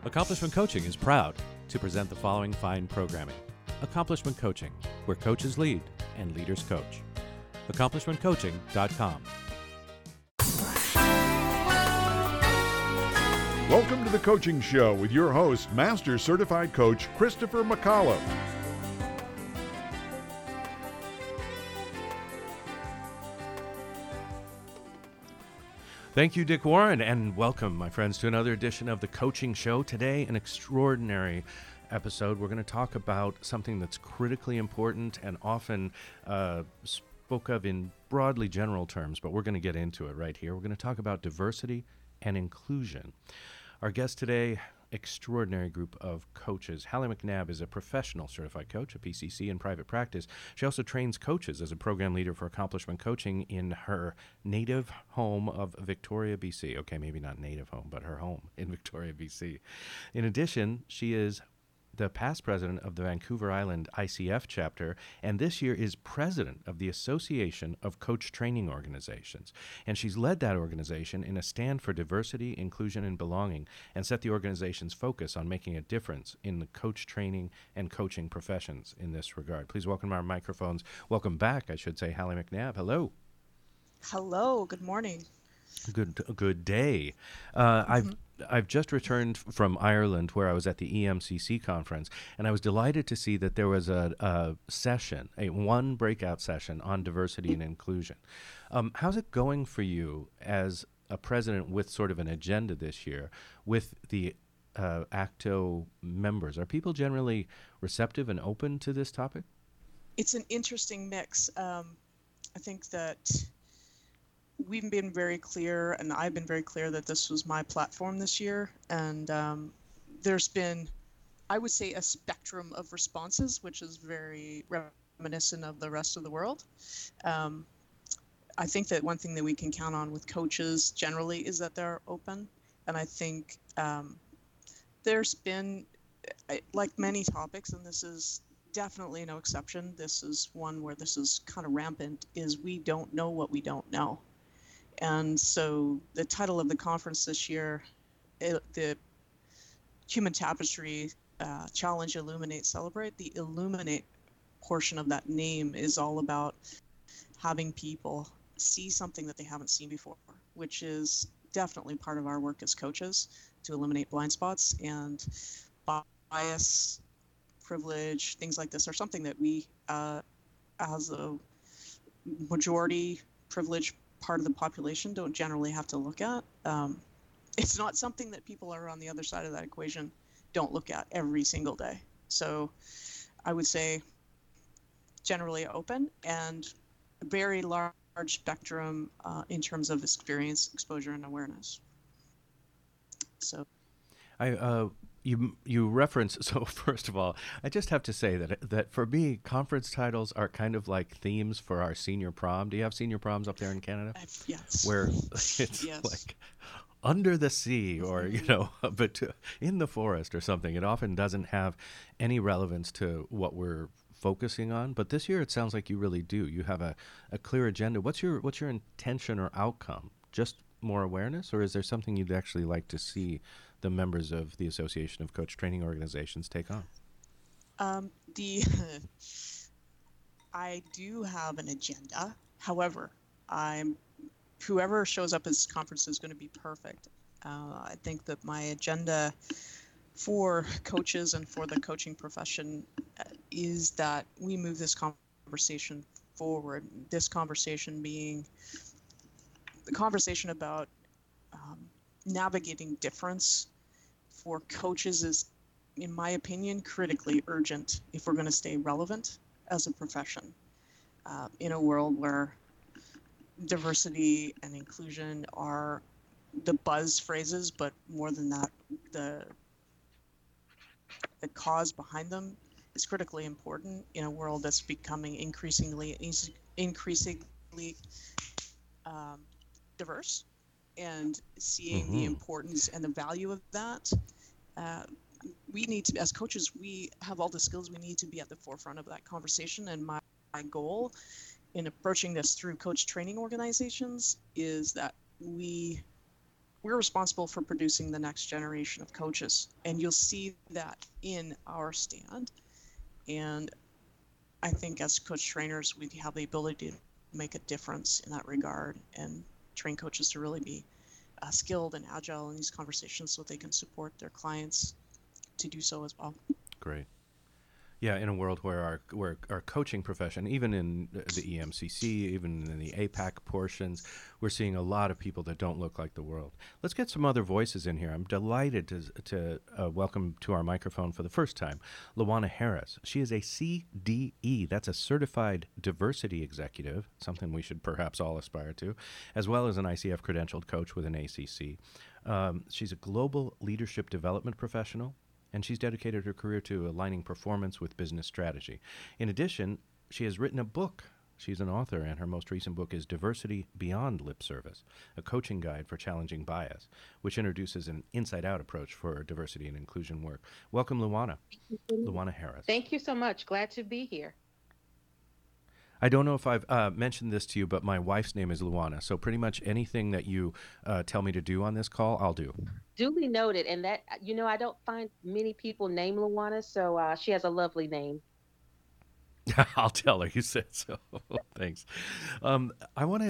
Accomplishment Coaching is proud to present the following fine programming. Accomplishment Coaching, where coaches lead and leaders coach. AccomplishmentCoaching.com. Welcome to the Coaching Show with your host, Master Certified Coach Christopher McAuliffe. Thank you, Dick Warren, and welcome, my friends, to another edition of the Coaching Show. Today, an extraordinary episode. We're going to talk about something that's critically important and often spoke of in broadly general terms, but we're going to get into it right here. We're going to talk about diversity and inclusion. Our guest today, extraordinary group of coaches. Hallie McNabb is a professional certified coach, a PCC in private practice. She also trains coaches as a program leader for Accomplishment Coaching in her native home of Victoria, BC. Okay, maybe not native home, but her home in Victoria, BC. In addition, she is the past president of the Vancouver Island ICF chapter, and this year is president of the Association of Coach Training Organizations. And she's led that organization in a stand for diversity, inclusion, and belonging, and set the organization's focus on making a difference in the coach training and coaching professions in this regard. Please welcome our microphones. Welcome back, I should say, Hallie McNabb. Hello. Hello. Good morning. Good day. I've just returned from Ireland, where I was at the EMCC conference, and I was delighted to see that there was a session, one breakout session on diversity and inclusion. How's it going for you as a president with sort of an agenda this year with the ACTO members? Are people generally receptive and open to this topic? It's an interesting mix. I think that we've been very clear, and I've been very clear that this was my platform this year. And there's been, I would say, a spectrum of responses, which is very reminiscent of the rest of the world. I think that one thing that we can count on with coaches generally is that they're open. And I think there's been, like many topics, and this is definitely no exception, this is one where this is kind of rampant, is we don't know what we don't know. And so the title of the conference this year, the Human Tapestry Challenge, Illuminate, Celebrate, the Illuminate portion of that name is all about having people see something that they haven't seen before, which is definitely part of our work as coaches, to eliminate blind spots and bias, privilege, things like this are something that we, as a majority privileged part of the population, don't generally have to look at. It's not something that people are on the other side of that equation don't look at every single day. So I would say generally open and a very large spectrum in terms of experience, exposure, and awareness. So You reference, so first of all, I just have to say that for me, conference titles are kind of like themes for our senior prom. Do you have senior proms up there in Canada? Yes. Where it's like under the sea or, but in the forest or something. It often doesn't have any relevance to what we're focusing on. But this year it sounds like you really do. You have a clear agenda. What's your intention or outcome? Just more awareness, or is there something you'd actually like to see the members of the Association of Coach Training Organizations take on? I do have an agenda. However, whoever shows up at this conference is going to be perfect. I think that my agenda for coaches and for the coaching profession is that we move this conversation forward. This conversation being the conversation about navigating difference for coaches is, in my opinion, critically urgent if we're going to stay relevant as a profession in a world where diversity and inclusion are the buzz phrases, but more than that, the cause behind them is critically important in a world that's becoming increasingly diverse, and seeing the importance and the value of that. We need to, as coaches, we have all the skills we need to be at the forefront of that conversation. And my goal in approaching this through coach training organizations is that we we're responsible for producing the next generation of coaches, and you'll see that in our stand. And I think as coach trainers, we have the ability to make a difference in that regard and train coaches to really be skilled and agile in these conversations so they can support their clients to do so as well. Great. Yeah, in a world where our coaching profession, even in the EMCC, even in the APAC portions, we're seeing a lot of people that don't look like the world. Let's get some other voices in here. I'm delighted to welcome to our microphone for the first time Luana Harris. She is a CDE, that's a Certified Diversity Executive, something we should perhaps all aspire to, as well as an ICF credentialed coach with an ACC. She's a global leadership development professional, and she's dedicated her career to aligning performance with business strategy. In addition, she has written a book. She's an author, and her most recent book is Diversity Beyond Lip Service, a coaching guide for challenging bias, which introduces an inside-out approach for diversity and inclusion work. Welcome, Luana. Luana Harris. Thank you so much. Glad to be here. I don't know if I've mentioned this to you, but my wife's name is Luana, so pretty much anything that you tell me to do on this call, I'll do. Duly noted. And that, I don't find many people named Luana, so she has a lovely name. I'll tell her you said so. Thanks. I want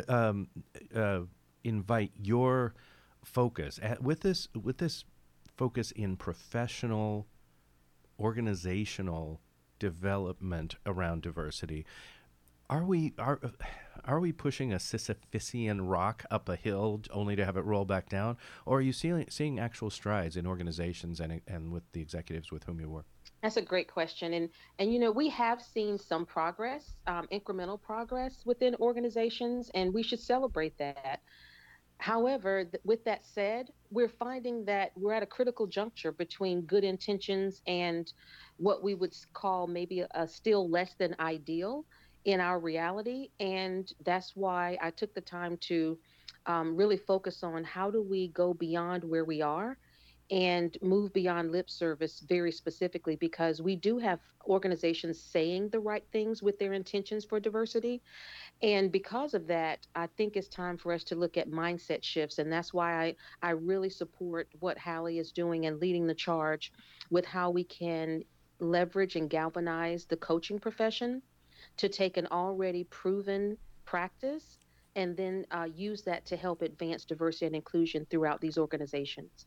to invite your focus with this focus in professional, organizational development around diversity. Are we pushing a Sisyphean rock up a hill only to have it roll back down, or are you seeing actual strides in organizations and with the executives with whom you work? That's a great question, and we have seen some progress, incremental progress within organizations, and we should celebrate that. However, with that said, we're finding that we're at a critical juncture between good intentions and what we would call maybe a still less than ideal in our reality. And that's why I took the time to really focus on how do we go beyond where we are and move beyond lip service very specifically, because we do have organizations saying the right things with their intentions for diversity. And because of that, I think it's time for us to look at mindset shifts. And that's why I really support what Hallie is doing and leading the charge with how we can leverage and galvanize the coaching profession to take an already proven practice and then use that to help advance diversity and inclusion throughout these organizations.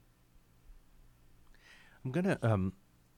I'm going to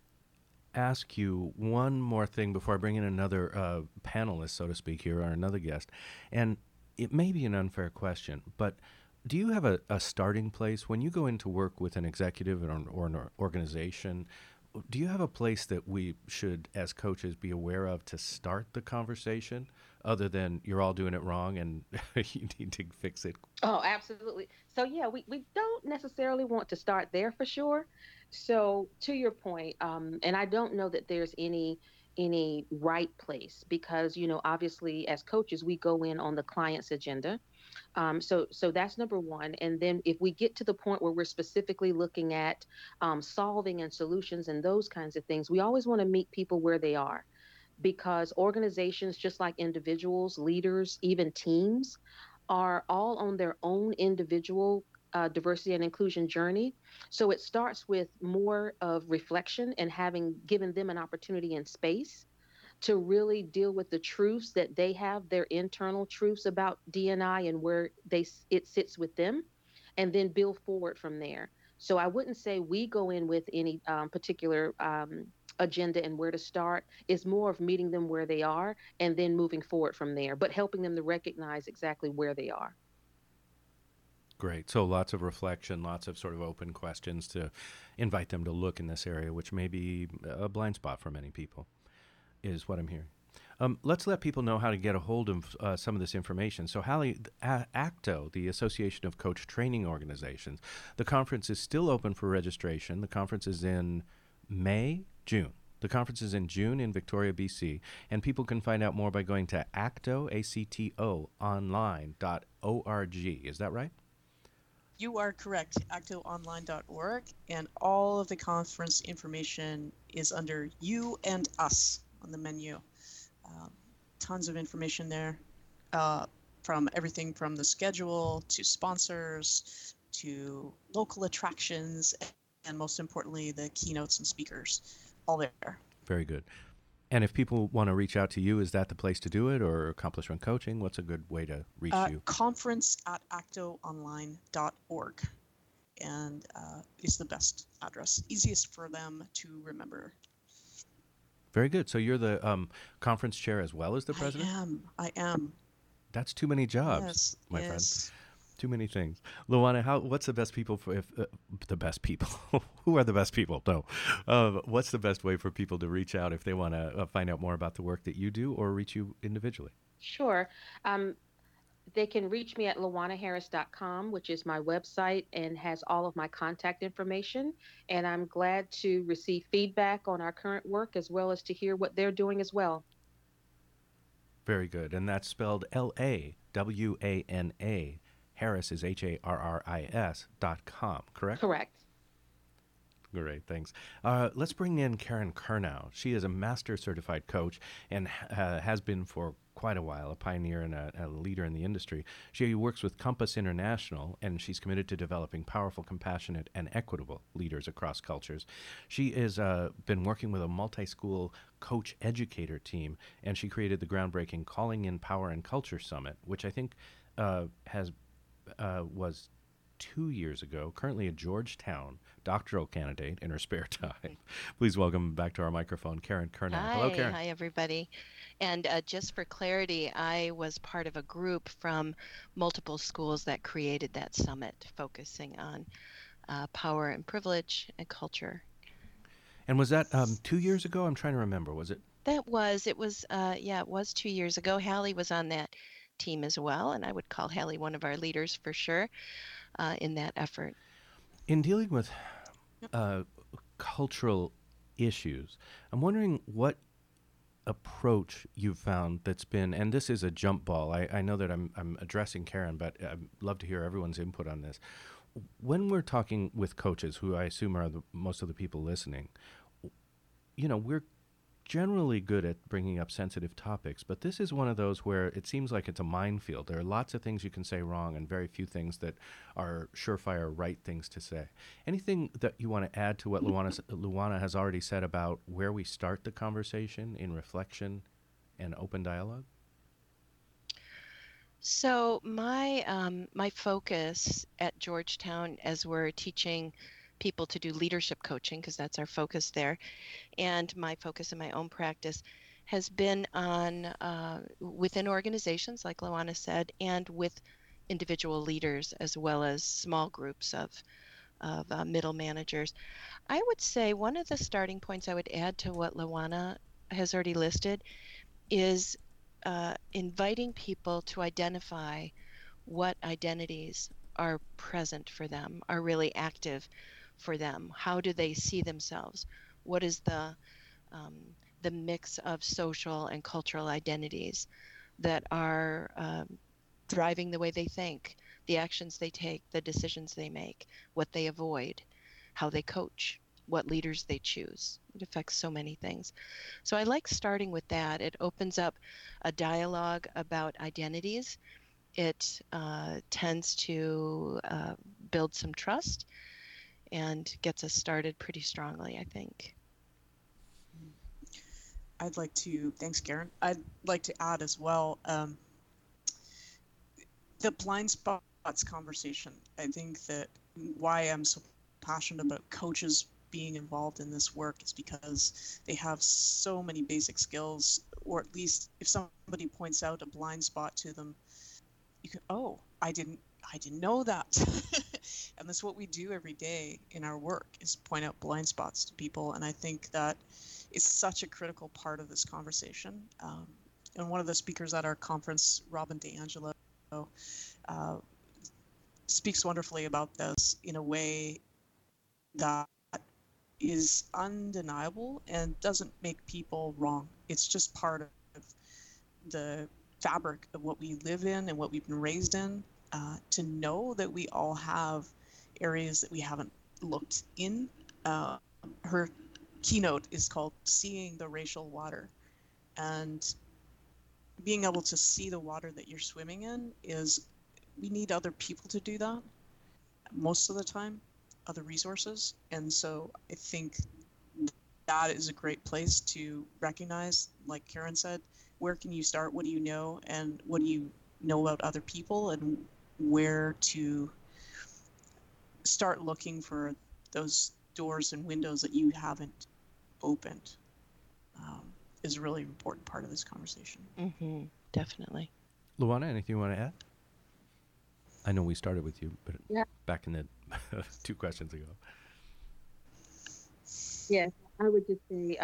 ask you one more thing before I bring in another panelist, so to speak, here, or another guest. And it may be an unfair question, but do you have a starting place when you go into work with an executive or an organization? Do you have a place that we should, as coaches, be aware of to start the conversation, other than you're all doing it wrong and you need to fix it? Oh, absolutely. So, yeah, we don't necessarily want to start there for sure. So to your point, and I don't know that there's any right place, because, obviously as coaches, we go in on the client's agenda. So that's number one. And then if we get to the point where we're specifically looking at solving and solutions and those kinds of things, we always want to meet people where they are, because organizations, just like individuals, leaders, even teams, are all on their own individual diversity and inclusion journey. So it starts with more of reflection and having given them an opportunity and space to really deal with the truths that they have, their internal truths about D&I and where it sits with them, and then build forward from there. So I wouldn't say we go in with any particular agenda and where to start. It's more of meeting them where they are and then moving forward from there, but helping them to recognize exactly where they are. Great. So lots of reflection, lots of sort of open questions to invite them to look in this area, which may be a blind spot for many people, is what I'm hearing. Let's let people know how to get a hold of some of this information. So Hallie, ACTO, the Association of Coach Training Organizations, the conference is still open for registration. The conference is in June. The conference is in June in Victoria, BC, and people can find out more by going to ACTO, A-C-T-O, online.org. Is that right? You are correct, actoonline.org, and all of the conference information is under You and Us on the menu. Tons of information there, from everything from the schedule to sponsors to local attractions, and most importantly, the keynotes and speakers, all there. Very good. And if people want to reach out to you, is that the place to do it, or Accomplish Run Coaching? What's a good way to reach you? Conference@actoonline.org, and is the best address, easiest for them to remember. Very good. So you're the conference chair as well as the president? I am. That's too many jobs, Yes, my friend. yes. Too many things. Luana, what's the best people for the best people? Who are the best people? No. What's the best way for people to reach out if they want to find out more about the work that you do or reach you individually? Sure. They can reach me at luanaharris.com, which is my website and has all of my contact information. And I'm glad to receive feedback on our current work as well as to hear what they're doing as well. Very good. And that's spelled LAWANA. Harris is HARRIS.com, correct? Correct. Great, thanks. Let's bring in Karen Curnow. She is a master certified coach and has been for quite a while, a pioneer and a leader in the industry. She works with Compass International, and she's committed to developing powerful, compassionate, and equitable leaders across cultures. She has been working with a multi-school coach educator team, and she created the groundbreaking Calling in Power and Culture Summit, which I think was 2 years ago, currently a Georgetown doctoral candidate in her spare time. Please welcome back to our microphone, Karen Curnow. Hello, Karen. Hi, everybody. And just for clarity, I was part of a group from multiple schools that created that summit, focusing on power and privilege and culture. And was that 2 years ago? I'm trying to remember. Was it? It was 2 years ago. Hallie was on that team as well, and I would call Hallie one of our leaders for sure in that effort. In dealing with cultural issues, I'm wondering what approach you've found that's been, and this is a jump ball. I know that I'm addressing Karen, but I'd love to hear everyone's input on this. When we're talking with coaches, who I assume are most of the people listening, we're generally good at bringing up sensitive topics, but this is one of those where it seems like it's a minefield. There are lots of things you can say wrong and very few things that are surefire right things to say. Anything that you want to add to what Luana has already said about where we start the conversation in reflection and open dialogue? So my focus at Georgetown, as we're teaching people to do leadership coaching, because that's our focus there, and my focus in my own practice has been on within organizations, like Luana said, and with individual leaders as well as small groups of middle managers. I would say one of the starting points I would add to what Luana has already listed is inviting people to identify what identities are present for them, are really active for them. How do they see themselves? What is the mix of social and cultural identities that are driving the way they think, the actions they take, the decisions they make, what they avoid, how they coach, what leaders they choose. It affects so many things. So I like starting with that. It opens up a dialogue about identities. It tends to build some trust and gets us started pretty strongly, I think. Thanks, Karen. I'd like to add as well, the blind spots conversation. I think that why I'm so passionate about coaches being involved in this work is because they have so many basic skills, or at least if somebody points out a blind spot to them, you can, I didn't know that. And that's what we do every day in our work, is point out blind spots to people. And I think that is such a critical part of this conversation. And one of the speakers at our conference, Robin DeAngelo, speaks wonderfully about this in a way that is undeniable and doesn't make people wrong. It's just part of the fabric of what we live in and what we've been raised in, to know that we all have areas that we haven't looked in. Her keynote is called Seeing the Racial Water. And being able to see the water that you're swimming in we need other people to do that. most of the time other resources. And so I think that is a great place to recognize, like Karen said, where can you start? What do you know? And what do you know about other people? And where to start looking for those doors and windows that you haven't opened is a really important part of this conversation. Mm-hmm. Definitely. Luana, anything you want to add? I know we started with you, but back in the 2 questions ago. Yes, I would just say,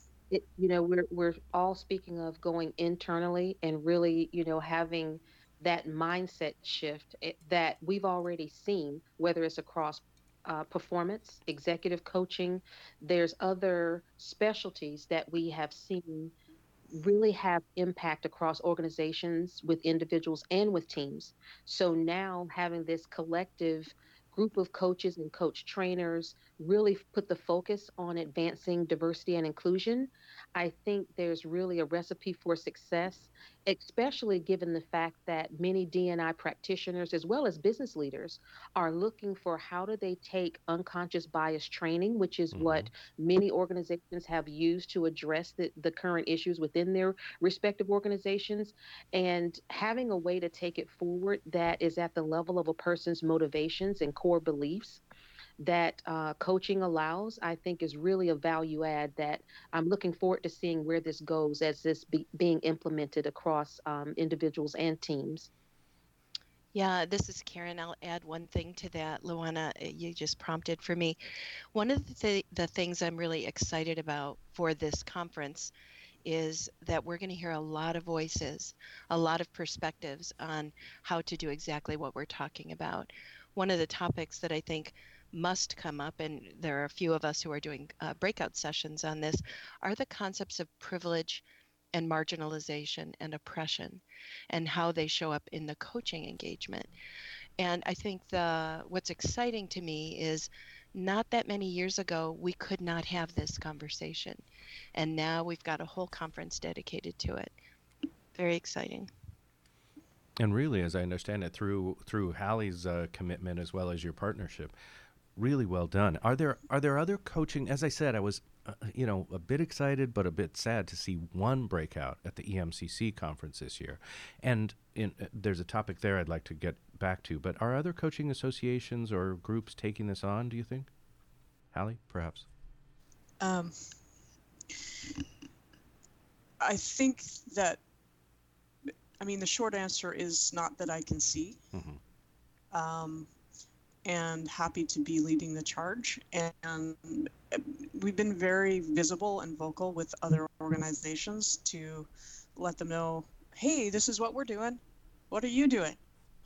we're all speaking of going internally and really, having that mindset shift that we've already seen, whether it's across performance, executive coaching, there's other specialties that we have seen really have impact across organizations with individuals and with teams. So now having this collective group of coaches and coach trainers really put the focus on advancing diversity and inclusion, I think there's really a recipe for success, especially given the fact that many D&I practitioners as well as business leaders are looking for how do they take unconscious bias training, which is what many organizations have used to address the current issues within their respective organizations, and having a way to take it forward that is at the level of a person's motivations and core beliefs that coaching allows, I think is really a value add that I'm looking forward to seeing where this goes as this being implemented across individuals and teams. Yeah, this is Karen. I'll add one thing to that. Luana, you just prompted for me. One of the things I'm really excited about for this conference is that we're going to hear a lot of voices, a lot of perspectives on how to do exactly what we're talking about. One of the topics that I think must come up, and there are a few of us who are doing breakout sessions on this, are the concepts of privilege and marginalization and oppression and how they show up in the coaching engagement. And I think what's exciting to me is not that many years ago, we could not have this conversation. And now we've got a whole conference dedicated to it. Very exciting. And really, as I understand it, through Hallie's commitment as well as your partnership, really well done. Are there other coaching? As I said, I was a bit excited but a bit sad to see one breakout at the EMCC conference this year, and there's a topic there I'd like to get back to. But are other coaching associations or groups taking this on, do you think? Hallie, perhaps. I think that, the short answer is not that I can see. And happy to be leading the charge. And we've been very visible and vocal with other organizations to let them know, hey, this is what we're doing. What are you doing?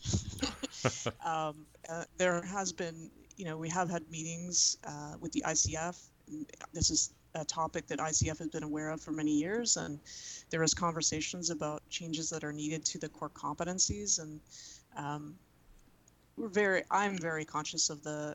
There has been, we have had meetings with the ICF. This is a topic that ICF has been aware of for many years, and there is conversations about changes that are needed to the core competencies. And I'm very conscious of the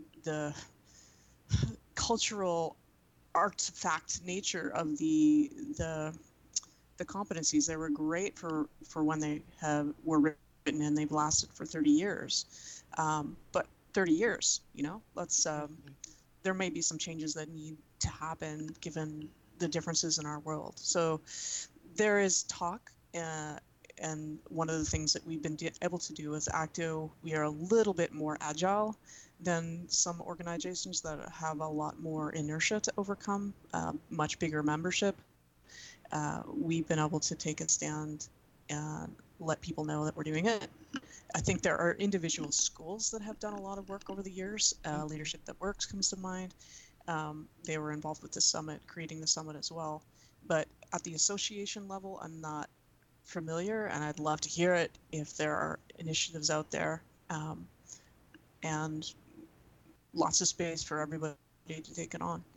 cultural artifact nature of the competencies. They were great for when they were written, and they've lasted for 30 years. But 30 years, let's there may be some changes that need to happen given the differences in our world. So there is talk. And one of the things that we've been able to do as ACTO, we are a little bit more agile than some organizations that have a lot more inertia to overcome, much bigger membership. We've been able to take a stand and let people know that we're doing it. I think there are individual schools that have done a lot of work over the years. Leadership That Works comes to mind. They were involved with the summit, creating the summit as well. But at the association level, I'm not familiar, and I'd love to hear it if there are initiatives out there, and lots of space for everybody to take it on.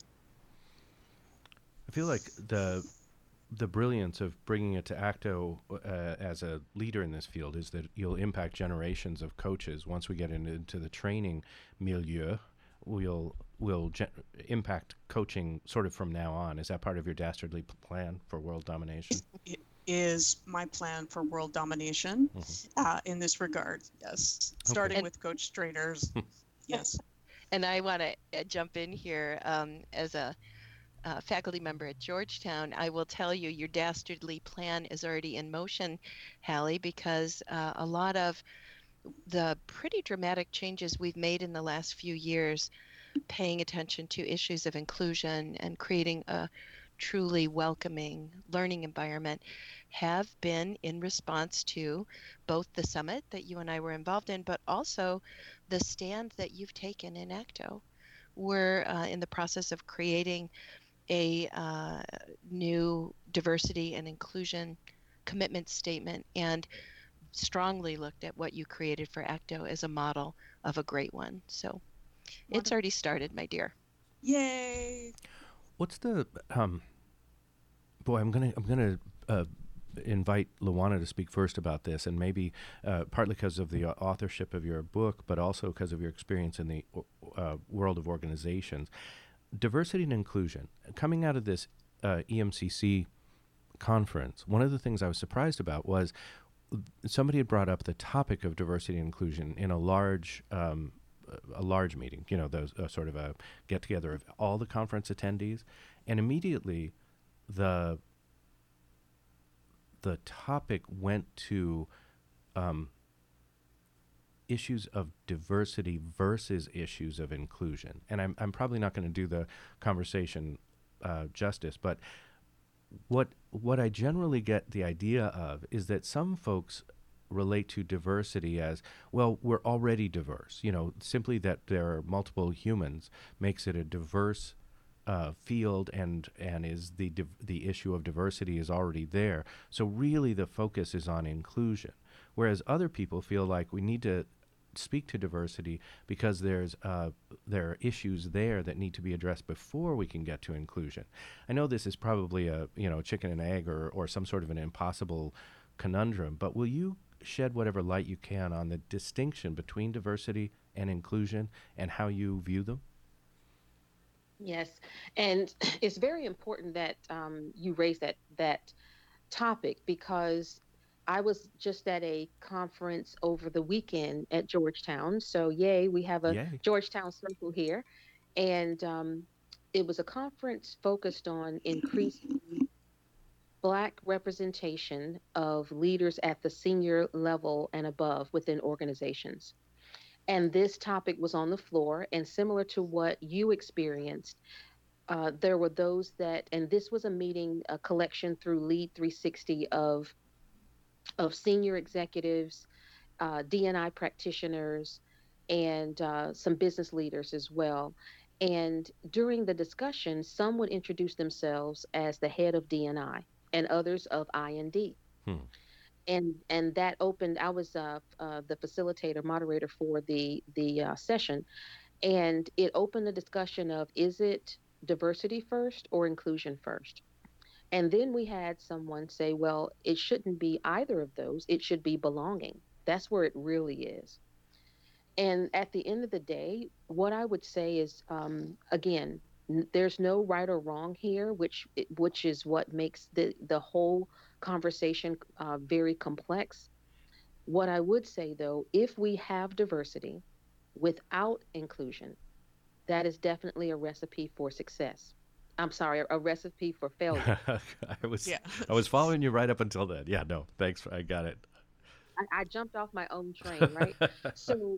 I feel like the brilliance of bringing it to ACTO as a leader in this field is that you'll impact generations of coaches. Once we get into the training milieu, we'll impact coaching sort of from now on. Is that part of your dastardly plan for world domination? is my plan for world domination in this regard. Yes, starting Okay. with coach trainers. Yes. And I want to jump in here as a faculty member at Georgetown. I will tell you, your dastardly plan is already in motion, Hallie, because a lot of the pretty dramatic changes we've made in the last few years, paying attention to issues of inclusion and creating a truly welcoming learning environment, have been in response to both the summit that you and I were involved in, but also the stand that you've taken in ACTO. We're in the process of creating a new diversity and inclusion commitment statement, and strongly looked at what you created for ACTO as a model of a great one. So it's already started, my dear. Yay. What's the boy? I'm gonna invite Luana to speak first about this, and maybe partly because of the authorship of your book, but also because of your experience in the world of organizations. Diversity and inclusion. Coming out of this EMCC conference, one of the things I was surprised about was somebody had brought up the topic of diversity and inclusion in a large meeting, those sort of a get-together of all the conference attendees, and immediately the topic went to issues of diversity versus issues of inclusion. And I'm probably not going to do the conversation justice, but what I generally get the idea of is that some folks relate to diversity as, well, we're already diverse. Simply that there are multiple humans makes it a diverse field, and is the issue of diversity is already there. So really the focus is on inclusion. Whereas other people feel like we need to speak to diversity because there are issues there that need to be addressed before we can get to inclusion. I know this is probably a chicken and egg or some sort of an impossible conundrum, but will you shed whatever light you can on the distinction between diversity and inclusion and how you view them? Yes, and it's very important that you raise that topic, because I was just at a conference over the weekend at Georgetown. So yay, we have a Yay. Georgetown Circle here, and it was a conference focused on increasing Black representation of leaders at the senior level and above within organizations. And this topic was on the floor, and similar to what you experienced, there were those that, and this was a meeting, a collection through Lead 360 of senior executives, D&I practitioners, and some business leaders as well. And during the discussion, some would introduce themselves as the head of D&I and others of I&D. And that opened. I was the facilitator, moderator for the session, and it opened the discussion of, is it diversity first or inclusion first? And then we had someone say, well, it shouldn't be either of those. It should be belonging. That's where it really is. And at the end of the day, what I would say is, again, there's no right or wrong here, which is what makes the whole conversation very complex. What I would say, though, if we have diversity without inclusion, that is definitely a recipe for success. I'm sorry, a recipe for failure. I was following you right up until then. Yeah, no, thanks. I got it. I jumped off my own train, right? So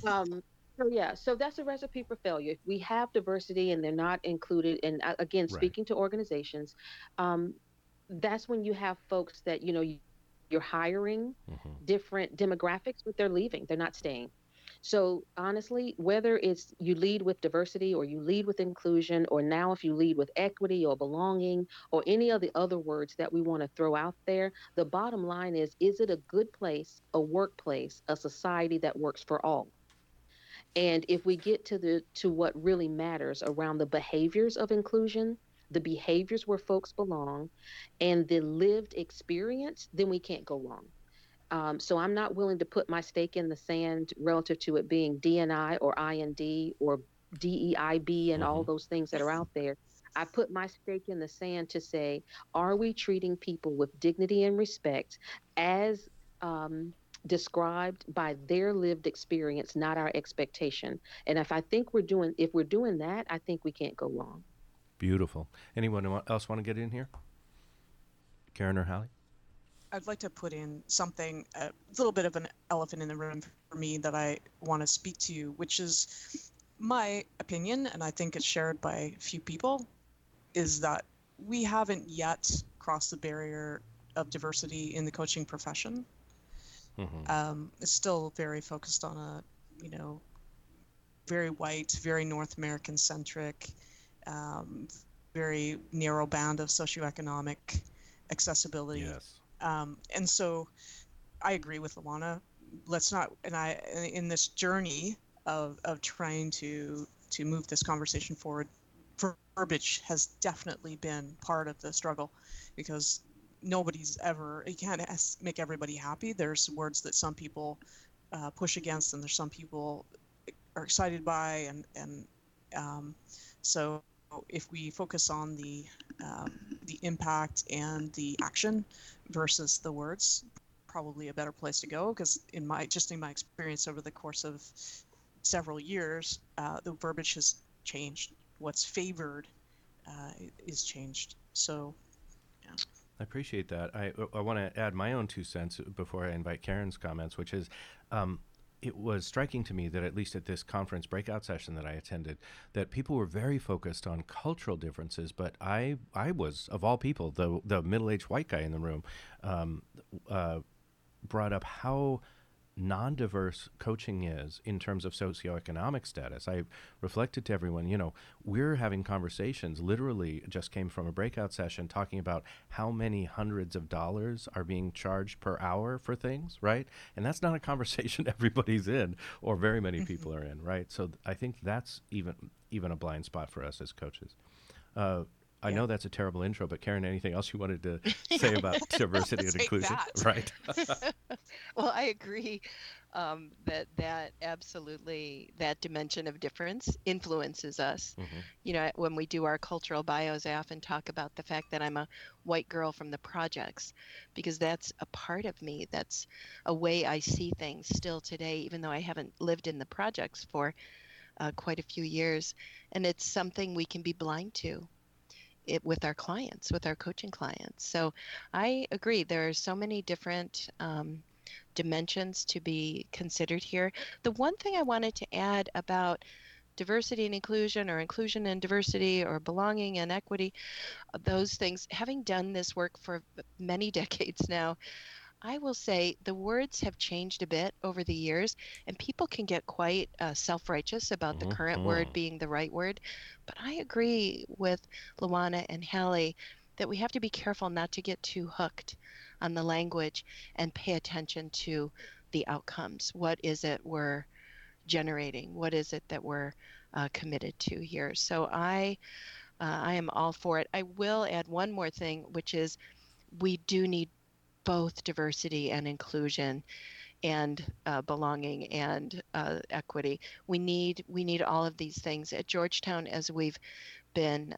that's a recipe for failure. If we have diversity and they're not included, and again, speaking to organizations, that's when you have folks that, you're hiring different demographics, but they're leaving, they're not staying. So honestly, whether it's you lead with diversity or you lead with inclusion, or now if you lead with equity or belonging or any of the other words that we want to throw out there, the bottom line is it a good place, a workplace, a society that works for all? And if we get to what really matters around the behaviors of inclusion, the behaviors where folks belong, and the lived experience, then we can't go wrong. So I'm not willing to put my stake in the sand relative to it being D&I or I&D or DEIB and all those things that are out there. I put my stake in the sand to say, are we treating people with dignity and respect as described by their lived experience, not our expectation? And if we're doing that, I think we can't go wrong. Beautiful. Anyone else want to get in here? Karen or Hallie? I'd like to put in something, a little bit of an elephant in the room for me that I want to speak to, which is my opinion, and I think it's shared by a few people, is that we haven't yet crossed the barrier of diversity in the coaching profession. It's still very focused on a, very white, very North American centric, very narrow band of socioeconomic accessibility. Yes. And so I agree with Luana. Let's not, in this journey of trying to move this conversation forward, verbiage has definitely been part of the struggle, because you can't make everybody happy. There's words that some people push against, and there's some people are excited by, and so if we focus on the impact and the action versus the words, probably a better place to go, because in my experience over the course of several years, the verbiage has changed. What's favored is changed. So, yeah. I appreciate that. I want to add my own 2 cents before I invite Karen's comments, which is it was striking to me that at least at this conference breakout session that I attended, that people were very focused on cultural differences. But I was, of all people, the middle-aged white guy in the room, brought up how non-diverse coaching is in terms of socioeconomic status. I reflected to everyone, we're having conversations, literally just came from a breakout session talking about how many hundreds of dollars are being charged per hour for things, right? And that's not a conversation everybody's in, or very many people are in, right? So I think that's even a blind spot for us as coaches. I know that's a terrible intro, but Karen, anything else you wanted to say about diversity and inclusion? Right. Well, I agree that absolutely that dimension of difference influences us. When we do our cultural bios, I often talk about the fact that I'm a white girl from the projects, because that's a part of me. That's a way I see things still today, even though I haven't lived in the projects for quite a few years. And it's something we can be blind to with our clients, with our coaching clients. So I agree. There are so many different dimensions to be considered here. The one thing I wanted to add about diversity and inclusion, or inclusion and diversity, or belonging and equity, those things, having done this work for many decades now, I will say the words have changed a bit over the years, and people can get quite self-righteous about the current word being the right word. But I agree with Luana and Hallie that we have to be careful not to get too hooked on the language and pay attention to the outcomes. What is it we're generating? What is it that we're committed to here? So I am all for it. I will add one more thing, which is we do need both diversity and inclusion and belonging and equity. We need all of these things at Georgetown, as we've been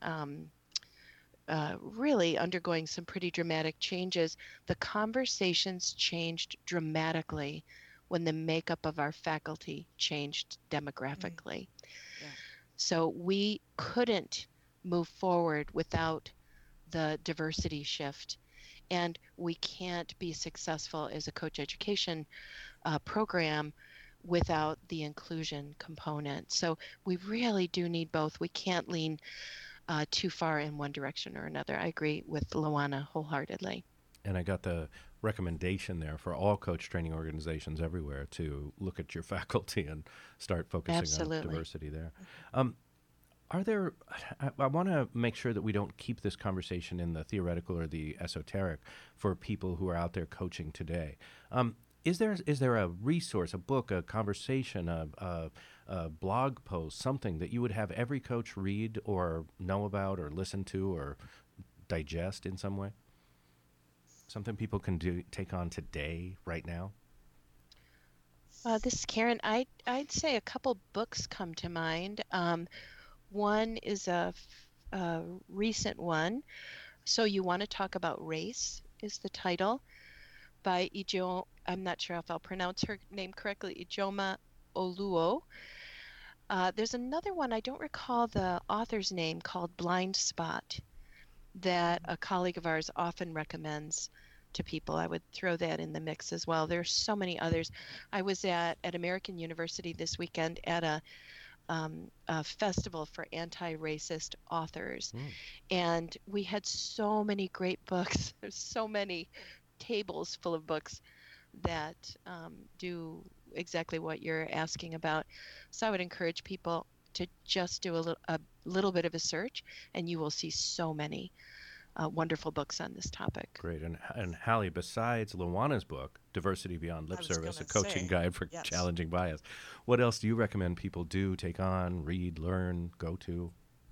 really undergoing some pretty dramatic changes. The conversations changed dramatically when the makeup of our faculty changed demographically. Yeah. So we couldn't move forward without the diversity shift. And we can't be successful as a coach education program without the inclusion component. So we really do need both. We can't lean too far in one direction or another. I agree with Luana wholeheartedly. And I got the recommendation there for all coach training organizations everywhere to look at your faculty and start focusing on diversity there. I want to make sure that we don't keep this conversation in the theoretical or the esoteric for people who are out there coaching today. Is there a resource, a book, a conversation, a blog post, something that you would have every coach read or know about or listen to or digest in some way? Something people can take on today, right now? This is Karen. I'd say a couple books come to mind. One is a recent one. So You Want to Talk About Race is the title, by I'm not sure if I'll pronounce her name correctly, Ijoma Oluo. There's another one, I don't recall the author's name, called Blind Spot, that a colleague of ours often recommends to people. I would throw that in the mix as well. There's so many others. I was at American University this weekend at a festival for anti-racist authors, and we had so many great books. There's so many tables full of books that do exactly what you're asking about. So I would encourage people to just do a little bit of a search, and you will see so many wonderful books on this topic. Great. And Hallie, besides Luana's book, Diversity Beyond Lip Service, a coaching guide for challenging bias, what else do you recommend people do, take on, read, learn, go to?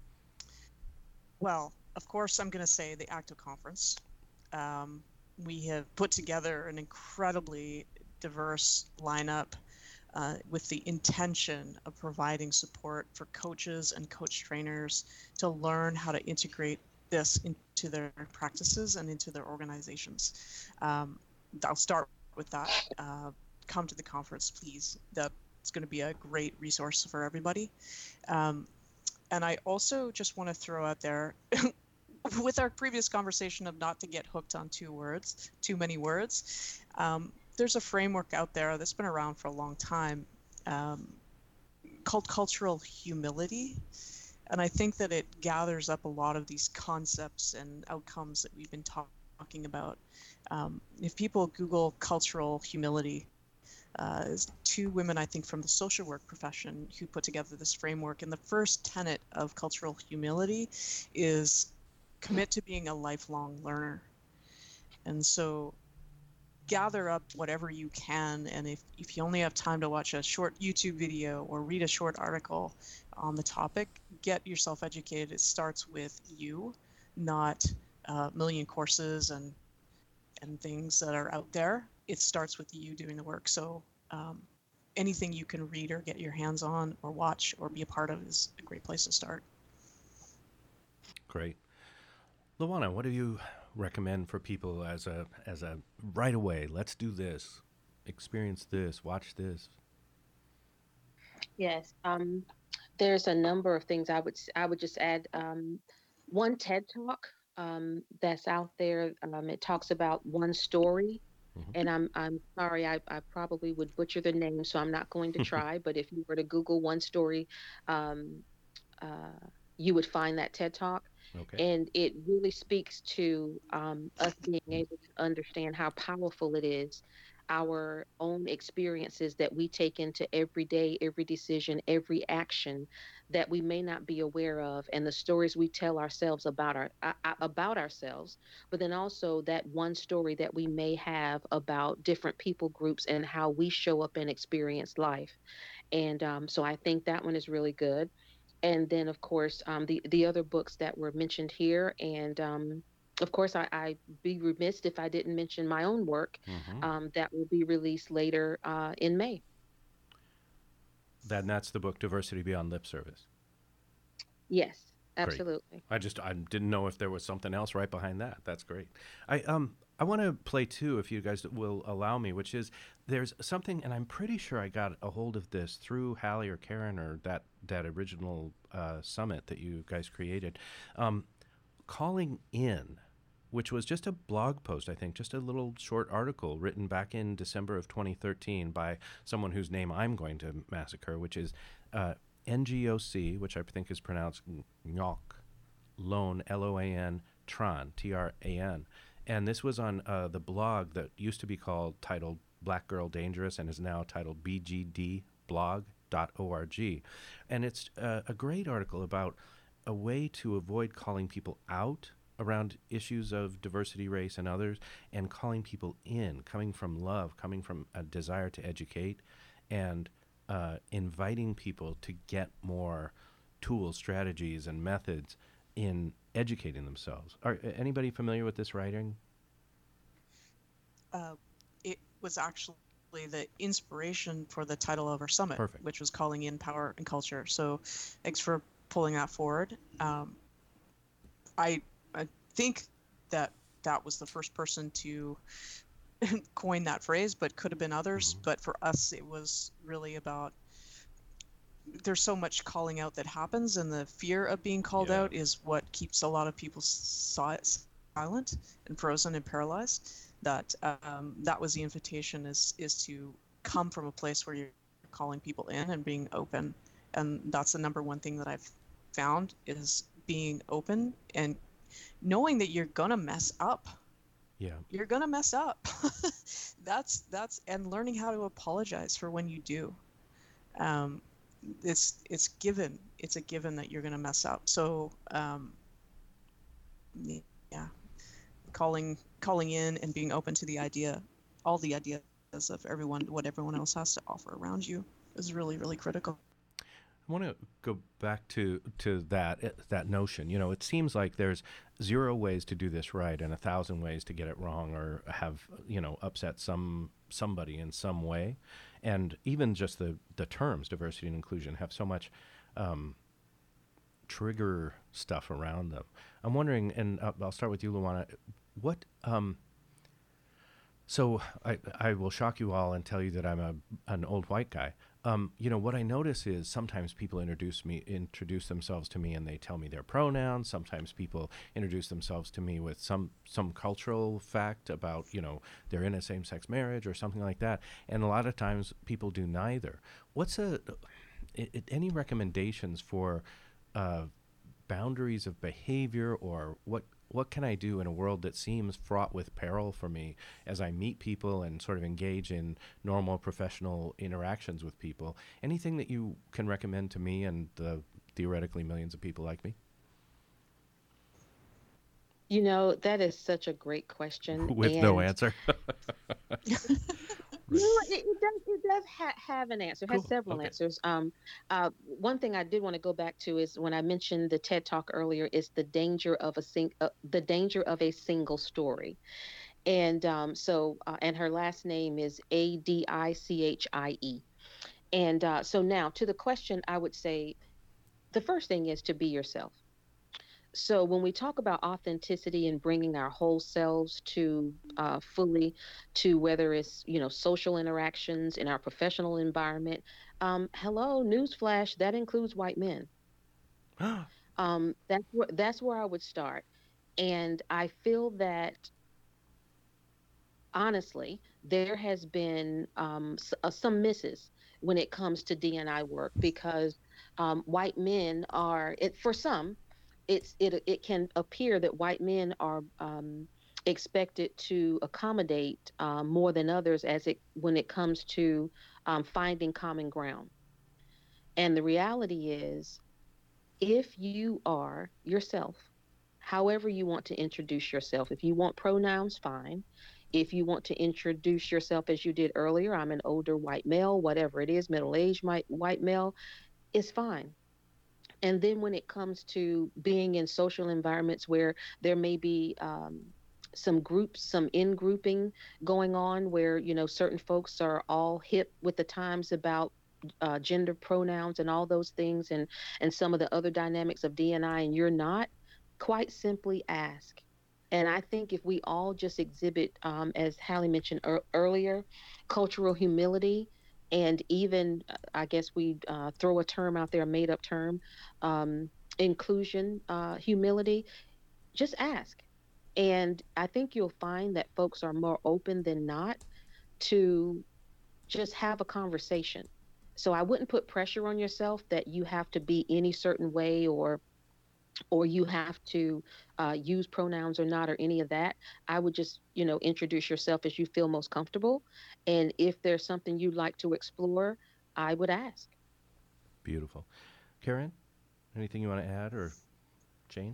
Well, of course, I'm going to say the ACTO Conference. We have put together an incredibly diverse lineup with the intention of providing support for coaches and coach trainers to learn how to integrate this into their practices and into their organizations. I'll start with that. Come to the conference, please. That's going to be a great resource for everybody. And I also just want to throw out there, with our previous conversation of not to get hooked on too many words, there's a framework out there that's been around for a long time called cultural humility. And I think that it gathers up a lot of these concepts and outcomes that we've been talking about. If people Google cultural humility, there's two women, I think, from the social work profession who put together this framework. And the first tenet of cultural humility is commit to being a lifelong learner. And so gather up whatever you can, and if you only have time to watch a short YouTube video or read a short article on the topic, get yourself educated. It starts with you, not a million courses and things that are out there. It starts with you doing the work. So anything you can read or get your hands on or watch or be a part of is a great place to start. Great. Luana, what do you recommend for people as a right away, let's do this, experience this, watch this? Yes, there's a number of things I would just add. One TED Talk that's out there. It talks about one story, and I'm sorry, I probably would butcher the name, so I'm not going to try. But if you were to Google one story, you would find that TED Talk. Okay. And it really speaks to us being able to understand how powerful it is, our own experiences that we take into every day, every decision, every action that we may not be aware of, and the stories we tell ourselves about ourselves, but then also that one story that we may have about different people groups and how we show up and experience life. And so I think that one is really good. And then, of course, the other books that were mentioned here. And, of course, I'd be remiss if I didn't mention my own work that will be released later in May. That's the book, Diversity Beyond Lip Service. Yes, absolutely. Great. I didn't know if there was something else right behind that. That's great. I want to play too, if you guys will allow me, which is there's something, and I'm pretty sure I got a hold of this through Hallie or Karen or that original summit that you guys created. Calling In, which was just a blog post, I think, just a little short article written back in December of 2013 by someone whose name I'm going to massacre, which is NGOC, which I think is pronounced Ngoc, Loan, Loan, Tran, Tran. And this was on the blog that used to be titled Black Girl Dangerous and is now titled bgdblog.org. And it's a great article about a way to avoid calling people out around issues of diversity, race, and others, and calling people in, coming from love, coming from a desire to educate, and inviting people to get more tools, strategies, and methods in educating themselves. Are anybody familiar with this writing? It was actually the inspiration for the title of our summit, which was Calling In Power and Culture. So thanks for pulling that forward. I think that that was the first person to coin that phrase, but could have been others. But for us, it was really about, there's so much calling out that happens, and the fear of being called out is what keeps a lot of people silent and frozen and paralyzed. That that was the invitation, is to come from a place where you're calling people in and being open. And that's the number one thing that I've found, is being open and knowing that you're gonna mess up. Yeah. You're gonna mess up. that's and learning how to apologize for when you do. It's given. It's a given that you're gonna mess up. So yeah, calling in and being open to the idea, all the ideas of everyone, what everyone else has to offer around you, is really, really critical. I want to go back to that notion. You know, it seems like there's 0 ways to do this right and 1,000 ways to get it wrong, or have, you know, upset somebody in some way. And even just the terms diversity and inclusion have so much trigger stuff around them. I'm wondering, and I'll start with you, Luana. What so I will shock you all and tell you that I'm an old white guy. You know, what I notice is sometimes people introduce themselves to me and they tell me their pronouns. Sometimes people introduce themselves to me with some cultural fact about, you know, they're in a same-sex marriage or something like that. And a lot of times people do neither. Any recommendations for boundaries of behavior, or what can I do in a world that seems fraught with peril for me as I meet people and sort of engage in normal professional interactions with people? Anything that you can recommend to me and the theoretically millions of people like me? You know, that is such a great question. With no answer. No, it does have an answer. It has several answers. One thing I did want to go back to is when I mentioned the TED Talk earlier, is the danger of a single story. And and her last name is Adichie. And so now to the question, I would say the first thing is to be yourself. So when we talk about authenticity and bringing our whole selves to fully to, whether it's, you know, social interactions in our professional environment, hello, newsflash, that includes white men. That's where I would start. And I feel that honestly, there has been some misses when it comes to D&I work, because white men are, for some, it can appear that white men are expected to accommodate more than others when it comes to finding common ground. And the reality is, if you are yourself, however you want to introduce yourself, if you want pronouns, fine. If you want to introduce yourself as you did earlier, I'm an older white male, whatever it is, middle-aged white male, is fine. And then when it comes to being in social environments where there may be some in-grouping going on, where, you know, certain folks are all hip with the times about gender pronouns and all those things, and some of the other dynamics of D&I, and you're not, quite simply ask. And I think if we all just exhibit, as Hallie mentioned earlier, cultural humility, and even, I guess we throw a term out there, a made-up term, inclusion, humility, just ask. And I think you'll find that folks are more open than not to just have a conversation. So I wouldn't put pressure on yourself that you have to be any certain way, or you have to use pronouns or not, or any of that. I would just, you know, introduce yourself as you feel most comfortable. And if there's something you'd like to explore, I would ask. Beautiful. Karen, anything you want to add or change?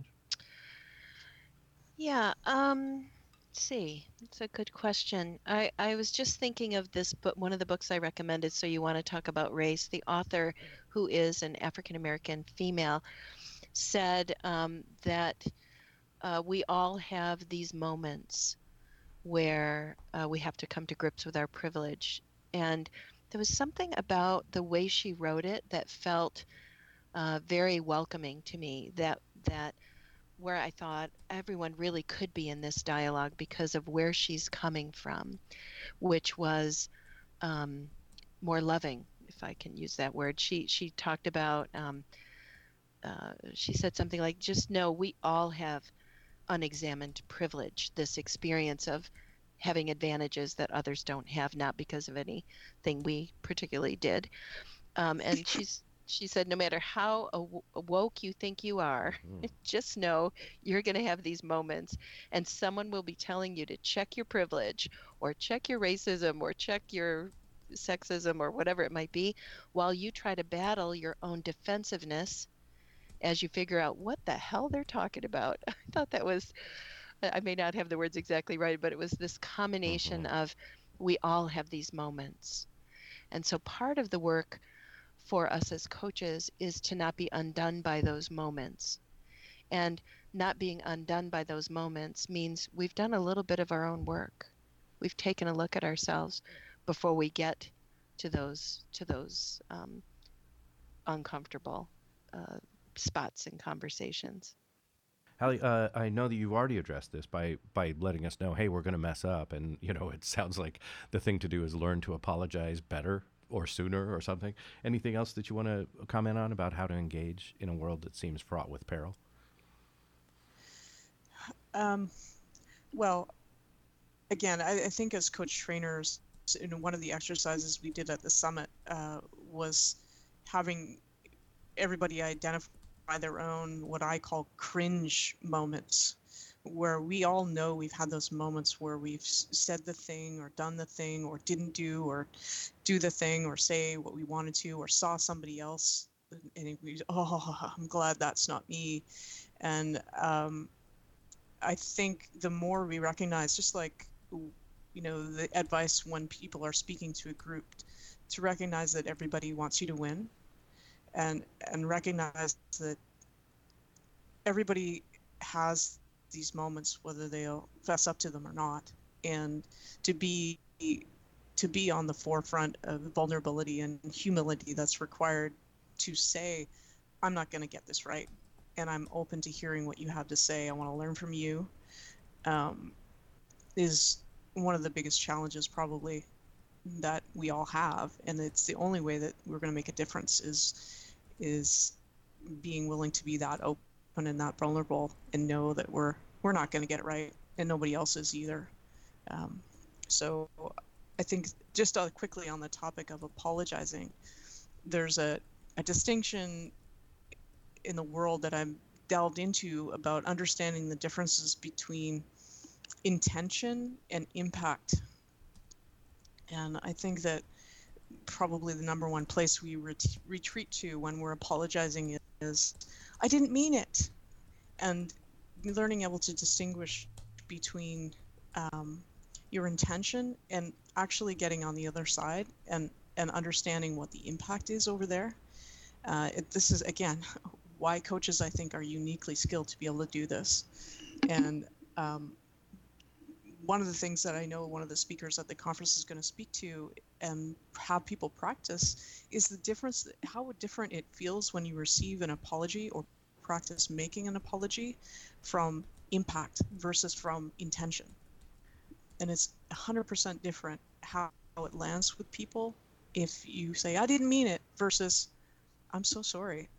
Yeah, let's see. It's a good question. I was just thinking of this book, one of the books I recommended, So You Want to Talk About Race. The author, who is an African-American female, said that we all have these moments where we have to come to grips with our privilege. And there was something about the way she wrote it that felt very welcoming to me, that where I thought everyone really could be in this dialogue because of where she's coming from, which was more loving, if I can use that word. She talked about, she said something like, just know we all have unexamined privilege, this experience of having advantages that others don't have, not because of anything we particularly did. And she said, no matter how woke you think you are, just know you're going to have these moments, and someone will be telling you to check your privilege or check your racism or check your sexism or whatever it might be, while you try to battle your own defensiveness as you figure out what the hell they're talking about. I thought that was, I may not have the words exactly right, but it was this combination of we all have these moments. And so part of the work for us as coaches is to not be undone by those moments. And not being undone by those moments means we've done a little bit of our own work. We've taken a look at ourselves before we get to those uncomfortable spots in conversations. Hallie, I know that you've already addressed this by letting us know, hey, we're going to mess up. And, it sounds like the thing to do is learn to apologize better or sooner or something. Anything else that you want to comment on about how to engage in a world that seems fraught with peril? Well, again, I think as coach trainers, one of the exercises we did at the summit was having everybody identify their own, what I call cringe moments, where we all know we've had those moments where we've said the thing or done the thing or didn't do or do the thing or say what we wanted to or saw somebody else and we, oh, I'm glad that's not me. And I think the more we recognize, just like, the advice when people are speaking to a group, to recognize that everybody wants you to win, and recognize that everybody has these moments, whether they'll fess up to them or not, and to be on the forefront of vulnerability and humility that's required to say, I'm not going to get this right, and I'm open to hearing what you have to say. I want to learn from you, is one of the biggest challenges probably that we all have, and it's the only way that we're going to make a difference is being willing to be that open and that vulnerable and know that we're not going to get it right and nobody else is either. So I think just quickly on the topic of apologizing, there's a distinction in the world that I'm delved into about understanding the differences between intention and impact. And I think that probably the number one place we retreat to when we're apologizing is, I didn't mean it. And learning able to distinguish between your intention and actually getting on the other side and understanding what the impact is over there. This is, again, why coaches, I think, are uniquely skilled to be able to do this. And one of the things that I know one of the speakers at the conference is going to speak to and have people practice is the difference, how different it feels when you receive an apology or practice making an apology from impact versus from intention. And it's 100% different how it lands with people if you say, I didn't mean it, versus, I'm so sorry.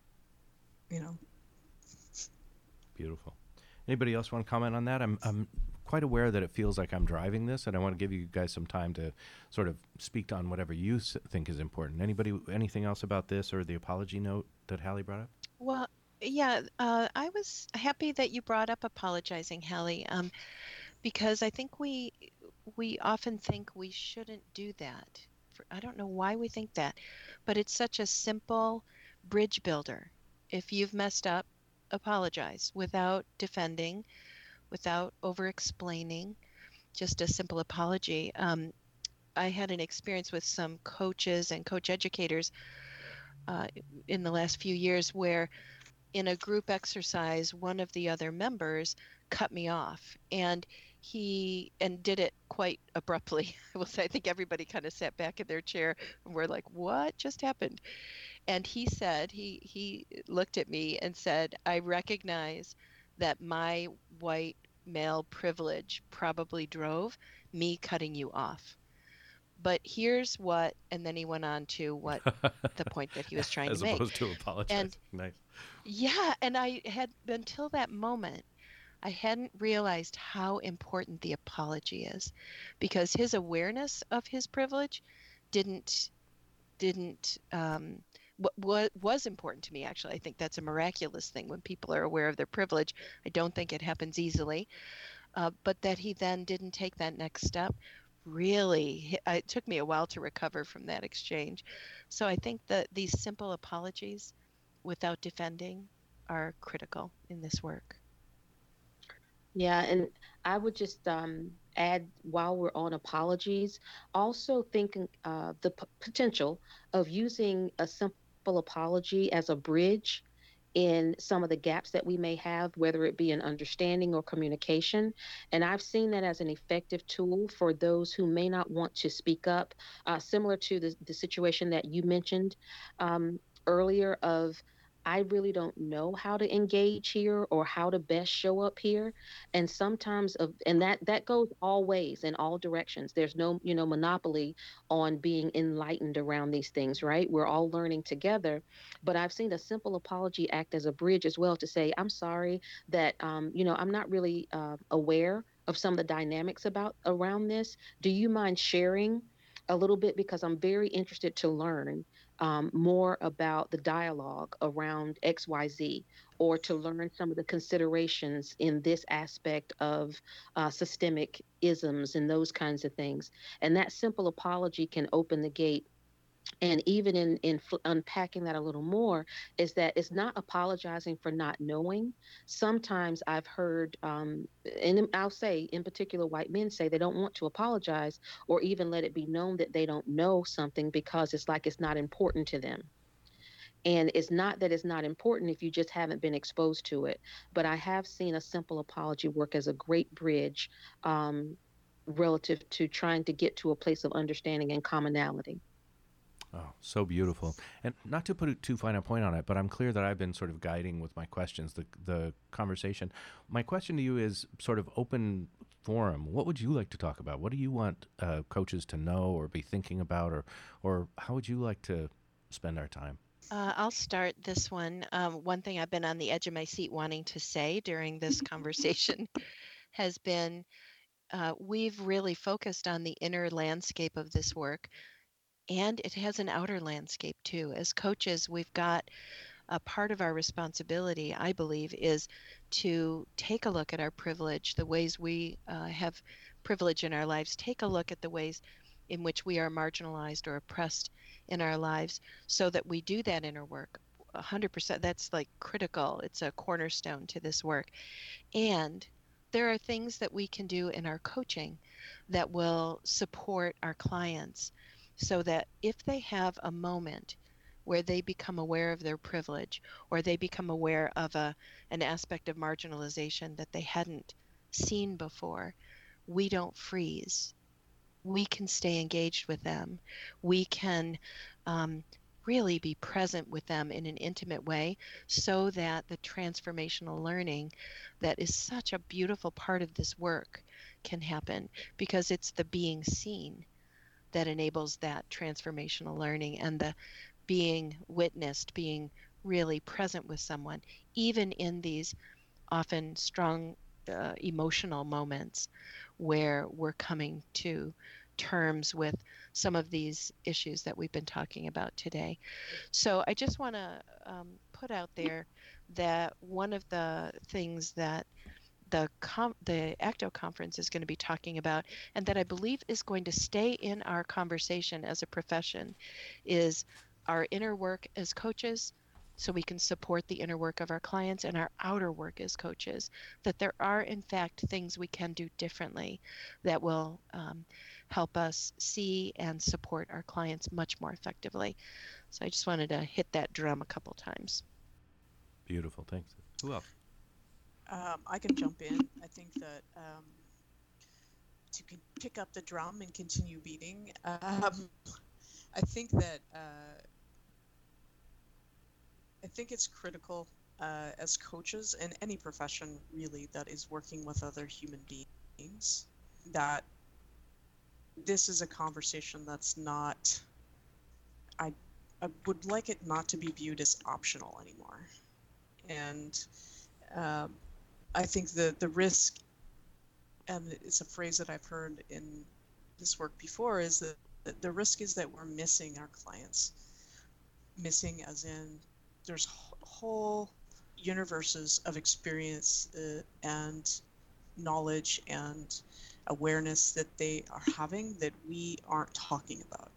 Beautiful. Anybody else want to comment on that? I'm quite aware that it feels like I'm driving this, and I want to give you guys some time to sort of speak on whatever you think is important. Anything else about this or the apology note that Hallie brought up? Well, yeah, I was happy that you brought up apologizing, Hallie, because I think we often think we shouldn't do that. I don't know why we think that, but it's such a simple bridge builder. If you've messed up, apologize without defending, without over-explaining, just a simple apology. I had an experience with some coaches and coach educators in the last few years where in a group exercise, one of the other members cut me off, and did it quite abruptly. I will say, I think everybody kind of sat back in their chair and were like, what just happened? And he said, he looked at me and said, I recognize that my white male privilege probably drove me cutting you off. But here's what, and then he went on to what the point that he was trying to As make. opposed to apologizing. And Nice. yeah, and I had, until that moment, I hadn't realized how important the apology is, because his awareness of his privilege didn't didn't what was important to me. Actually, I think that's a miraculous thing when people are aware of their privilege. I don't think it happens easily, but that he then didn't take that next step. Really, it took me a while to recover from that exchange. So I think that these simple apologies without defending are critical in this work. Yeah, and I would just add, while we're on apologies, also thinking the potential of using a simple apology as a bridge in some of the gaps that we may have, whether it be in understanding or communication. And I've seen that as an effective tool for those who may not want to speak up, similar to the situation that you mentioned earlier of, I really don't know how to engage here or how to best show up here. And sometimes and that goes all ways in all directions. There's no, monopoly on being enlightened around these things, right? We're all learning together. But I've seen a simple apology act as a bridge as well, to say, I'm sorry that, I'm not really aware of some of the dynamics around this. Do you mind sharing a little bit, because I'm very interested to learn more about the dialogue around XYZ, or to learn some of the considerations in this aspect of systemic isms and those kinds of things. And that simple apology can open the gate. And even in unpacking that a little more, is that it's not apologizing for not knowing. Sometimes I've heard, and I'll say in particular, white men say they don't want to apologize or even let it be known that they don't know something, because it's like it's not important to them. And it's not that it's not important if you just haven't been exposed to it. But I have seen a simple apology work as a great bridge, relative to trying to get to a place of understanding and commonality. Oh, so beautiful. And not to put too fine a point on it, but I'm clear that I've been sort of guiding with my questions, the conversation. My question to you is sort of open forum. What would you like to talk about? What do you want coaches to know or be thinking about, or how would you like to spend our time? I'll start this one. One thing I've been on the edge of my seat wanting to say during this conversation has been, we've really focused on the inner landscape of this work, and it has an outer landscape too. As coaches, we've got a part of our responsibility, I believe, is to take a look at our privilege, the ways we have privilege in our lives, take a look at the ways in which we are marginalized or oppressed in our lives, so that we do that inner work. 100%, that's like critical. It's a cornerstone to this work. And there are things that we can do in our coaching that will support our clients, so that if they have a moment where they become aware of their privilege, or they become aware of an aspect of marginalization that they hadn't seen before, we don't freeze. We can stay engaged with them. We can really be present with them in an intimate way, so that the transformational learning that is such a beautiful part of this work can happen, because it's the being seen that enables that transformational learning, and the being witnessed, being really present with someone, even in these often strong emotional moments where we're coming to terms with some of these issues that we've been talking about today. So I just want to put out there that one of the things that the ACTO conference is going to be talking about, and that I believe is going to stay in our conversation as a profession, is our inner work as coaches, so we can support the inner work of our clients, and our outer work as coaches, that there are in fact things we can do differently that will help us see and support our clients much more effectively. So I just wanted to hit that drum a couple times. Beautiful, thanks. Who else? I can jump in. I think that to pick up the drum and continue beating, I think that I think it's critical as coaches in any profession really that is working with other human beings, that this is a conversation that's not, I, I would like it not to be viewed as optional anymore. And um, I think the risk, and it's a phrase that I've heard in this work before, is that the risk is that we're missing our clients. Missing as in there's whole universes of experience and knowledge and awareness that they are having that we aren't talking about.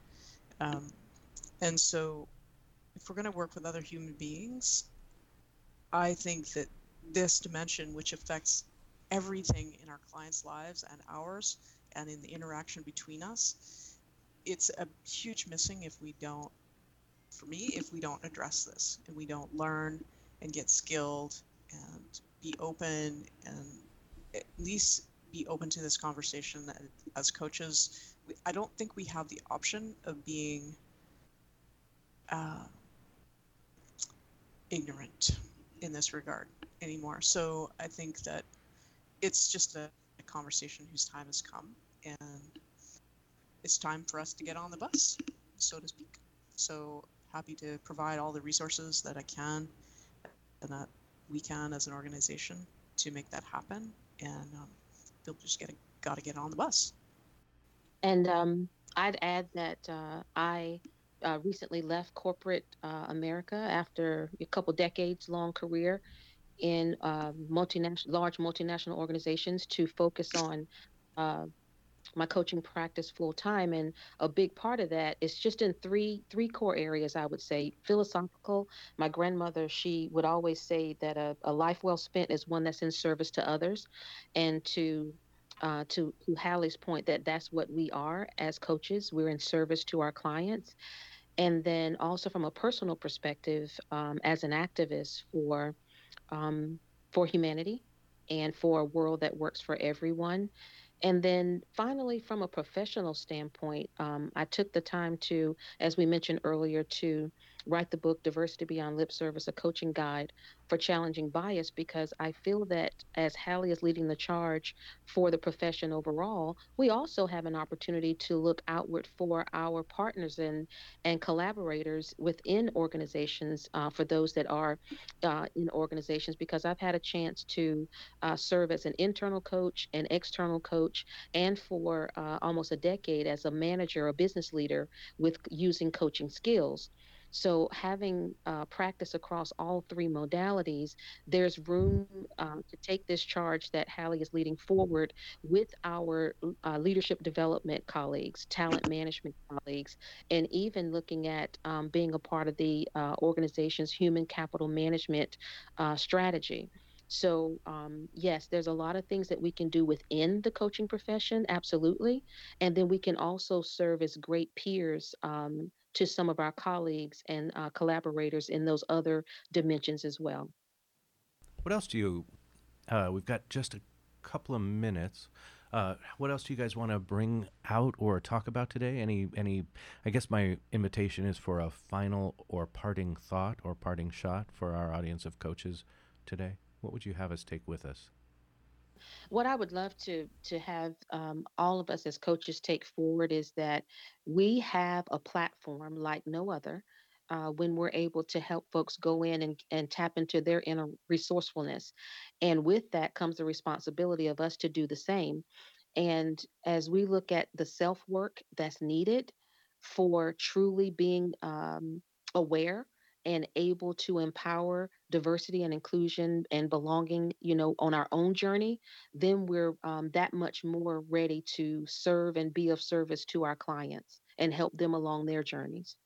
And so if we're going to work with other human beings, I think that this dimension, which affects everything in our clients' lives and ours, and in the interaction between us, it's a huge missing if we don't, for me, if we don't address this and we don't learn and get skilled and be open and at least be open to this conversation as coaches. I don't think we have the option of being ignorant in this regard anymore. So I think that it's just a conversation whose time has come, and it's time for us to get on the bus, so to speak. So happy to provide all the resources that I can and that we can as an organization to make that happen. And they'll just got to get on the bus. And I'd add that I recently left corporate America after a couple decades long career in large multinational organizations to focus on uh, my coaching practice full time. And a big part of that is just in three core areas, I would say. Philosophical. My grandmother, she would always say that a life well spent is one that's in service to others. And to Hallie's point, that's what we are as coaches. We're in service to our clients. And then also from a personal perspective, as an activist um, for humanity and for a world that works for everyone. And then finally, from a professional standpoint, I took the time to, as we mentioned earlier, to write the book Diversity Beyond Lip Service, a coaching guide for challenging bias, because I feel that as Hallie is leading the charge for the profession overall, we also have an opportunity to look outward for our partners and collaborators within organizations, for those that are in organizations, because I've had a chance to serve as an internal coach, an external coach, and for almost a decade as a manager, a business leader with using coaching skills. So, having practice across all three modalities, there's room to take this charge that Hallie is leading forward with our leadership development colleagues, talent management colleagues, and even looking at being a part of the organization's human capital management strategy. So, yes, there's a lot of things that we can do within the coaching profession, absolutely. And then we can also serve as great peers to some of our colleagues and collaborators in those other dimensions as well. What else do you? We've got just a couple of minutes. What else do you guys want to bring out or talk about today? Any? I guess my invitation is for a final or parting thought or parting shot for our audience of coaches today. What would you have us take with us? What I would love to have all of us as coaches take forward is that we have a platform like no other. When we're able to help folks go in and tap into their inner resourcefulness. And with that comes the responsibility of us to do the same. And as we look at the self work that's needed for truly being aware and able to empower diversity and inclusion and belonging, on our own journey, then we're that much more ready to serve and be of service to our clients and help them along their journeys.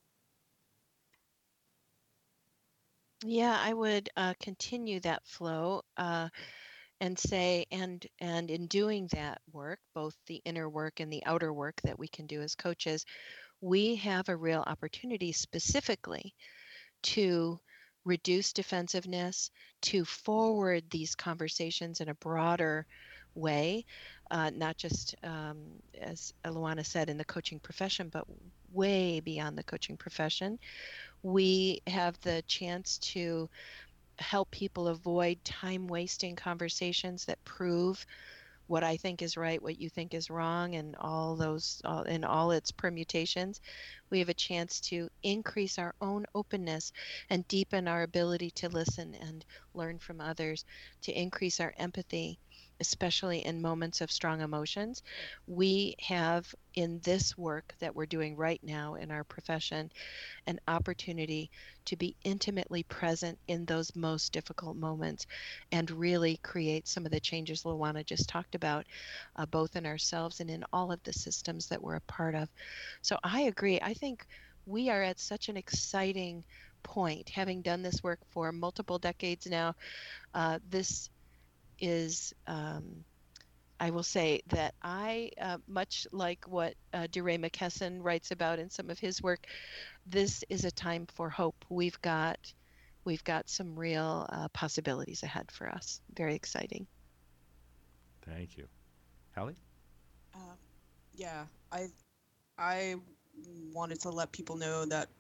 Yeah, I would continue that flow and say, and in doing that work, both the inner work and the outer work that we can do as coaches, we have a real opportunity specifically to reduce defensiveness, to forward these conversations in a broader way, not just, as Luana said, in the coaching profession, but way beyond the coaching profession. We have the chance to help people avoid time-wasting conversations that prove what I think is right, what you think is wrong, and in all its permutations. We have a chance to increase our own openness and deepen our ability to listen and learn from others, to increase our empathy, especially in moments of strong emotions. We have, in this work that we're doing right now in our profession, an opportunity to be intimately present in those most difficult moments and really create some of the changes Luana just talked about, both in ourselves and in all of the systems that we're a part of. So I agree. I think we are at such an exciting point, having done this work for multiple decades now. This is I will say that I, much like what DeRay McKesson writes about in some of his work, this is a time for hope. We've got some real possibilities ahead for us. Very exciting. Thank you. Hallie? Yeah, I wanted to let people know that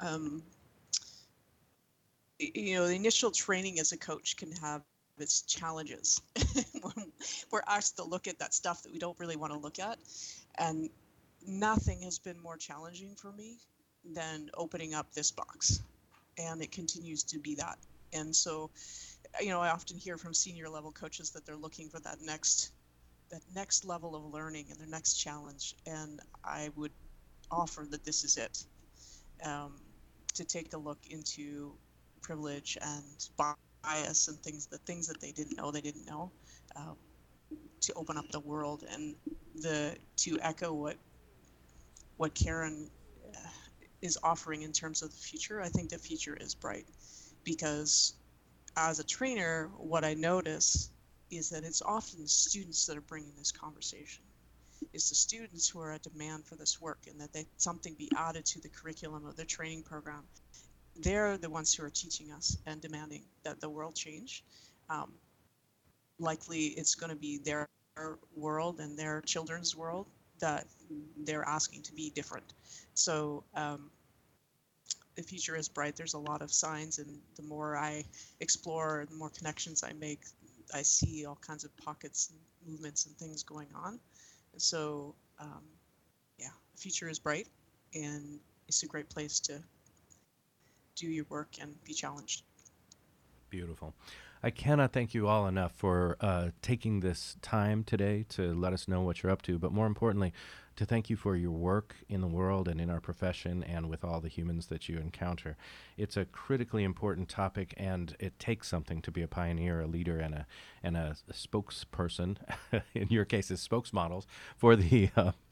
the initial training as a coach can have its challenges. We're asked to look at that stuff that we don't really want to look at, and nothing has been more challenging for me than opening up this box, and it continues to be that. And so, I often hear from senior level coaches that they're looking for that next level of learning and their next challenge, and I would offer that this is it. To take a look into privilege and bias and things that they didn't know, to open up the world, and to echo what Karen is offering in terms of the future. I think the future is bright, because as a trainer, what I notice is that it's often the students that are bringing this conversation. It's the students who are at demand for this work, and that something be added to the curriculum of their training program. They're the ones who are teaching us and demanding that the world change. Likely it's going to be their world and their children's world that they're asking to be different. So the future is bright. There's a lot of signs, and the more I explore, the more connections I make, I see all kinds of pockets and movements and things going on. And so, the future is bright, and it's a great place to do your work and be challenged. Beautiful. I cannot thank you all enough for taking this time today to let us know what you're up to, but more importantly, to thank you for your work in the world and in our profession and with all the humans that you encounter. It's a critically important topic, and it takes something to be a pioneer, a leader, and a spokesperson, in your case, as spokesmodels, for the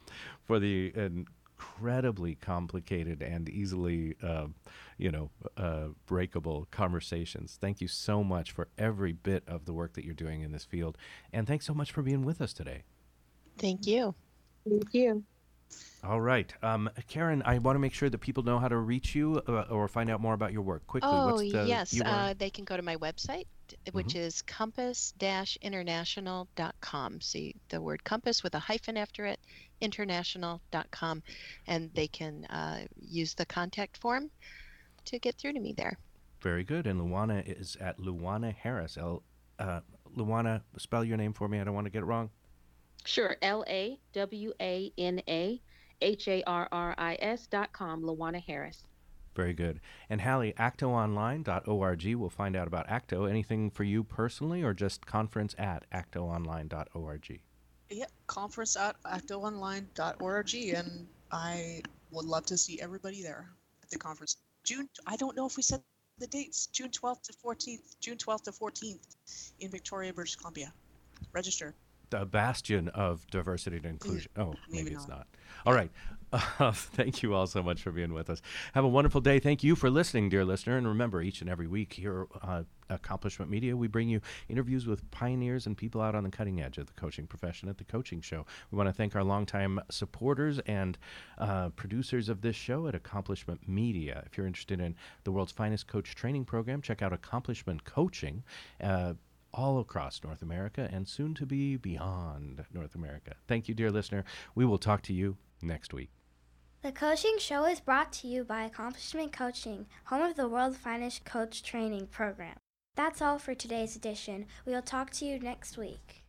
incredibly complicated and easily, breakable conversations. Thank you so much for every bit of the work that you're doing in this field. And thanks so much for being with us today. Thank you. Thank you. All right. Karen, I want to make sure that people know how to reach you or find out more about your work. Quickly, what's the yes. URL? They can go to my website, which is compass-international.com. See the word compass with a hyphen after it, international.com, and they can use the contact form to get through to me there. Very good. And Luana is at Luana Harris. Luana, spell your name for me. I don't want to get it wrong. Sure. LAWANAHARRIS.com. Luana Harris. Very good. And Hallie, actoonline.org. We'll find out about ACTO. Anything for you personally, or just conference at actoonline.org? Yeah, conference at actoonline.org, and I would love to see everybody there at the conference. June, I don't know if we said the dates, June 12th to 14th in Victoria, British Columbia. Register. The bastion of diversity and inclusion. Oh, maybe it's not. All right. Thank you all so much for being with us. Have a wonderful day. Thank you for listening, dear listener. And remember, each and every week here at Accomplishment Media, we bring you interviews with pioneers and people out on the cutting edge of the coaching profession at The Coaching Show. We want to thank our longtime supporters and producers of this show at Accomplishment Media. If you're interested in the world's finest coach training program, check out Accomplishment Coaching. All across North America and soon to be beyond North America. Thank you, dear listener. We will talk to you next week. The Coaching Show is brought to you by Accomplishment Coaching, home of the world's finest coach training program. That's all for today's edition. We'll talk to you next week.